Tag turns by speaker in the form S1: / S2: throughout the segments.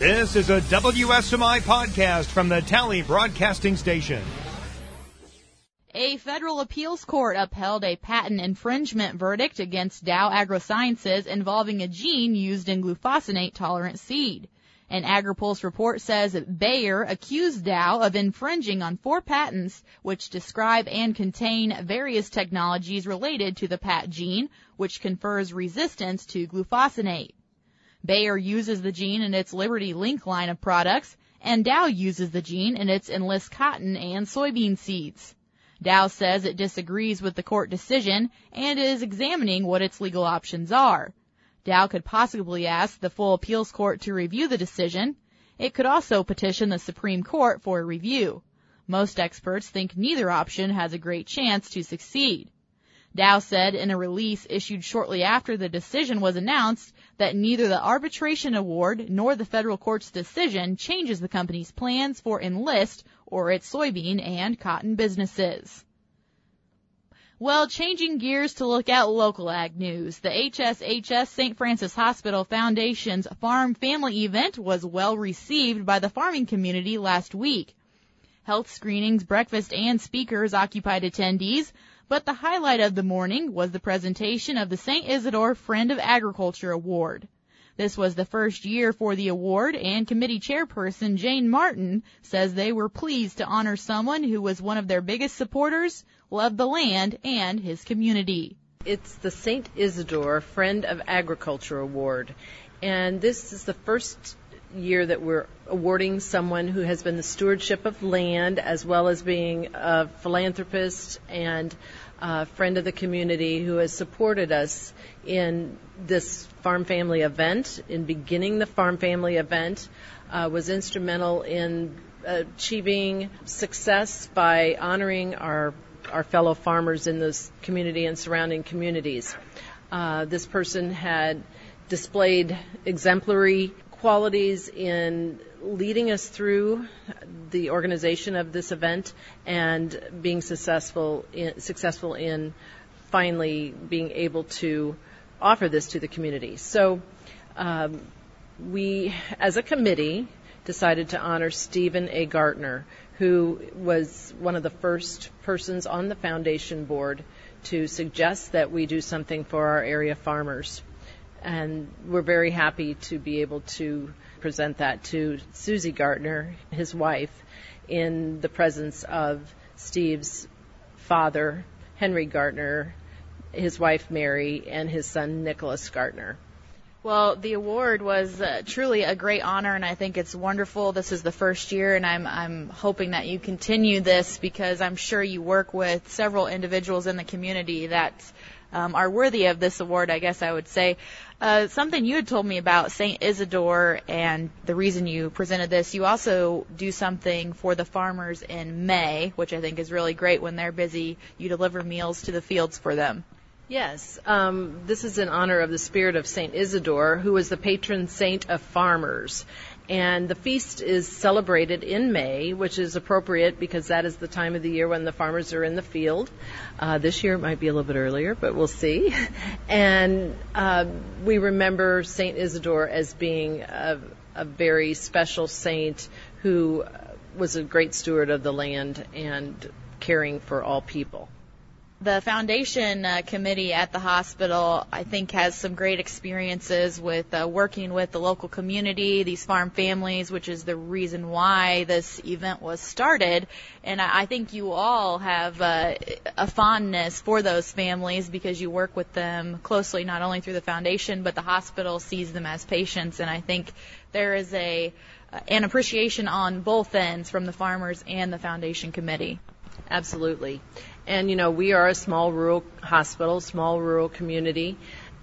S1: This is a WSMI podcast from the Tally Broadcasting Station.
S2: A federal appeals court upheld a patent infringement verdict against Dow AgroSciences involving a gene used in glufosinate-tolerant seed. An AgriPulse report says Bayer accused Dow of infringing on 4 patents which describe and contain various technologies related to the PAT gene, which confers resistance to glufosinate. Bayer uses the gene in its Liberty Link line of products, and Dow uses the gene in its Enlist cotton and soybean seeds. Dow says it disagrees with the court decision and is examining what its legal options are. Dow could possibly ask the full appeals court to review the decision. It could also petition the Supreme Court for a review. Most experts think neither option has a great chance to succeed. Dow said in a release issued shortly after the decision was announced that neither the arbitration award nor the federal court's decision changes the company's plans for Enlist or its soybean and cotton businesses. Well, changing gears to look at local ag news, the HSHS St. Francis Hospital Foundation's Farm Family event was well received by the farming community last week. Health screenings, breakfast, and speakers occupied attendees, but the highlight of the morning was the presentation of the St. Isidore Friend of Agriculture Award. This was the first year for the award, and committee chairperson Jane Martin says they were pleased to honor someone who was one of their biggest supporters, loved the land and his community.
S3: It's the St. Isidore Friend of Agriculture Award, and this is the first year that we're awarding someone who has been the stewardship of land as well as being a philanthropist and a friend of the community who has supported us in this Farm Family event. In beginning the Farm Family event, was instrumental in achieving success by honoring our fellow farmers in this community and surrounding communities. This person had displayed exemplary qualities in leading us through the organization of this event and being successful in finally being able to offer this to the community. So we, as a committee, decided to honor Stephen A. Gartner, who was one of the first persons on the foundation board to suggest that we do something for our area farmers. And we're very happy to be able to present that to Susie Gartner, his wife, in the presence of Steve's father, Henry Gartner, his wife, Mary, and his son, Nicholas Gartner.
S2: Well, the award was truly a great honor, and I think it's wonderful. This is the first year, and I'm hoping that you continue this because I'm sure you work with several individuals in the community that are worthy of this award, I guess I would say. Something you had told me about St. Isidore and the reason you presented this, you also do something for the farmers in May, which I think is really great when they're busy. You deliver meals to the fields for them.
S3: Yes, this is in honor of the spirit of St. Isidore, who was the patron saint of farmers. And the feast is celebrated in May, which is appropriate because that is the time of the year when the farmers are in the field. This year it might be a little bit earlier, but we'll see. And we remember St. Isidore as being a very special saint who was a great steward of the land and caring for all people.
S2: The foundation committee at the hospital, I think, has some great experiences with working with the local community, these farm families, which is the reason why this event was started. And I think you all have a fondness for those families because you work with them closely, not only through the foundation, but the hospital sees them as patients. And I think there is an appreciation on both ends from the farmers and the foundation committee.
S3: Absolutely. And, we are a small rural hospital, small rural community,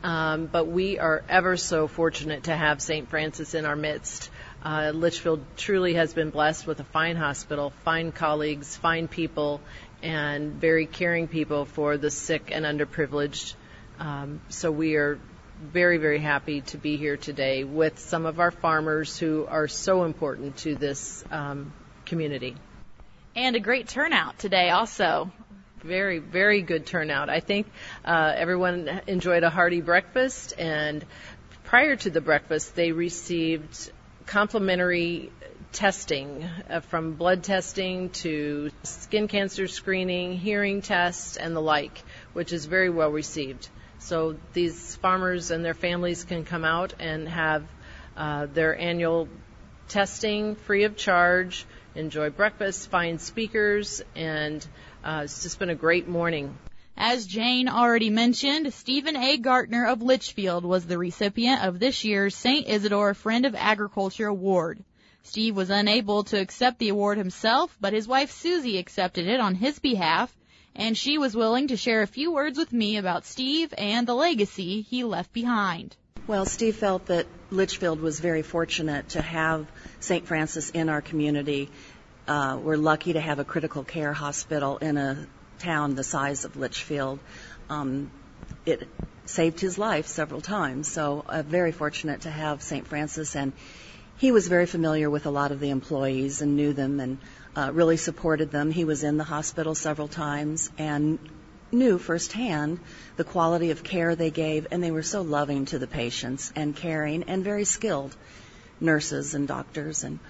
S3: but we are ever so fortunate to have St. Francis in our midst. Litchfield truly has been blessed with a fine hospital, fine colleagues, fine people, and very caring people for the sick and underprivileged. So we are very, very happy to be here today with some of our farmers who are so important to this community.
S2: And a great turnout today also.
S3: Very, very good turnout. I think everyone enjoyed a hearty breakfast, and prior to the breakfast, they received complimentary testing, from blood testing to skin cancer screening, hearing tests, and the like, which is very well received. So these farmers and their families can come out and have their annual testing free of charge, enjoy breakfast, find speakers, and it's just been a great morning.
S2: As Jane already mentioned, Stephen A. Gartner of Litchfield was the recipient of this year's St. Isidore Friend of Agriculture Award. Steve was unable to accept the award himself, but his wife Susie accepted it on his behalf, and she was willing to share a few words with me about Steve and the legacy he left behind.
S4: Well, Steve felt that Litchfield was very fortunate to have St. Francis in our community. We're lucky to have a critical care hospital in a town the size of Litchfield. It saved his life several times, so very fortunate to have St. Francis, and he was very familiar with a lot of the employees and knew them and really supported them. He was in the hospital several times and knew firsthand the quality of care they gave, and they were so loving to the patients and caring and very skilled nurses and doctors. And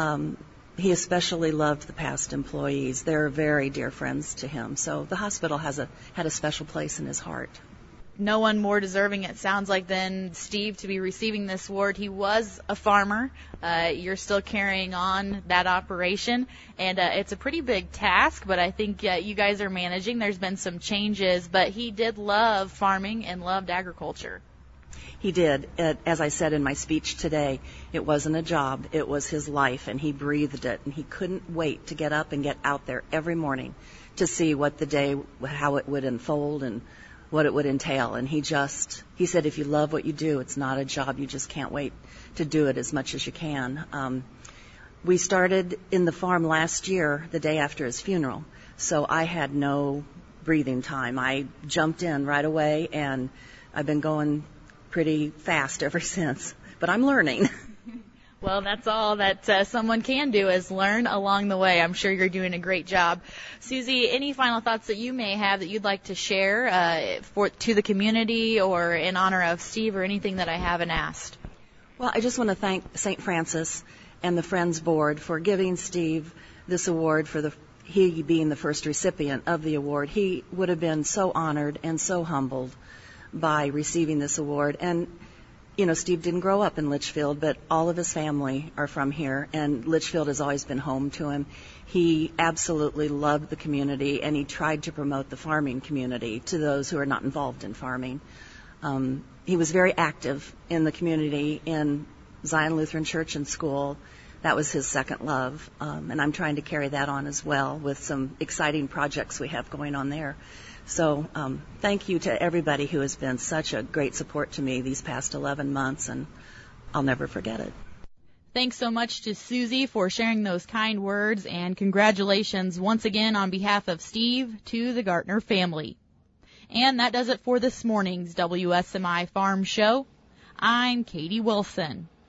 S4: he especially loved the past employees. They're very dear friends to him. So the hospital had a special place in his heart.
S2: No one more deserving, it sounds like, than Steve to be receiving this award. He was a farmer. You're still carrying on that operation, and it's a pretty big task, but I think you guys are managing. There's been some changes, but he did love farming and loved agriculture.
S4: He did. As I said in my speech today, it wasn't a job. It was his life, and he breathed it, and he couldn't wait to get up and get out there every morning to see what the day, how it would unfold and what it would entail. And he said, if you love what you do, it's not a job. You just can't wait to do it as much as you can. We started in the farm last year, the day after his funeral, so I had no breathing time. I jumped in right away, and I've been going pretty fast ever since, but I'm learning.
S2: Well, that's all that someone can do is learn along the way. I'm sure you're doing a great job. Susie, any final thoughts that you may have that you'd like to share to the community or in honor of Steve, or anything that I haven't asked?
S4: Well, I just want to thank St. Francis and the Friends Board for giving Steve this award, for he being the first recipient of the award. He would have been so honored and so humbled by receiving this award. And you know, Steve didn't grow up in Litchfield, but all of his family are from here, and Litchfield has always been home to him. He absolutely loved the community, and he tried to promote the farming community to those who are not involved in farming. He was very active in the community in Zion Lutheran Church and School. That was his second love, and I'm trying to carry that on as well with some exciting projects we have going on there. So thank you to everybody who has been such a great support to me these past 11 months, and I'll never forget it.
S2: Thanks so much to Susie for sharing those kind words, and congratulations once again on behalf of Steve to the Gartner family. And that does it for this morning's WSMI Farm Show. I'm Katie Wilson.